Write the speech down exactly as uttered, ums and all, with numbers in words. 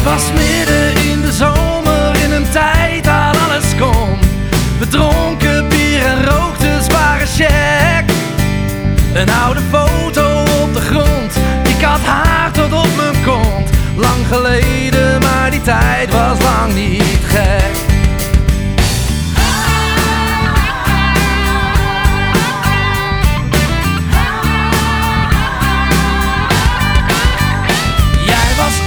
was midden in de zomer, in een tijd dat alles kon. We dronken bier en rookten zware check. Een oude foto op de grond, ik had haar tot op mijn kont. Lang geleden, maar die tijd was lang niet gek.